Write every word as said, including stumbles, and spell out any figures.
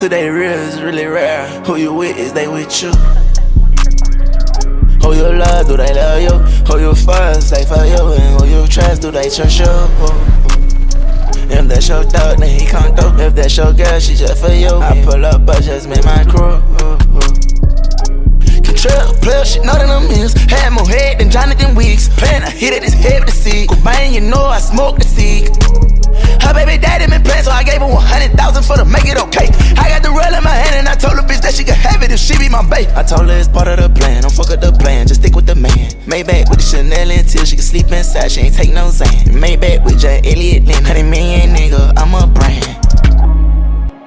Who they real is really rare. Who you with is they with you. Who you love, do they love you? Who you fuck, say for you. And who you trust, do they trust you? If that's your dog, then he come through. If that's your girl, she just for you. I pull up, but just make my crew. Control, plug, shit, know that I'm is. Had more head than Jonathan Weeks. Plan, I hit it, it's heavy to see. Go bang, you know I smoke the seed. Her baby daddy been playing, so I gave her one hundred thousand for to make it okay. I got the roll in my hand and I told her bitch that she could have it if she be my bae. I told her it's part of the plan, don't fuck up the plan, just stick with the man. Maybach with the Chanel until she can sleep inside, she ain't take no Zan. Maybach with J. Elliott Lynn, one hundred million nigga, I'm a brand.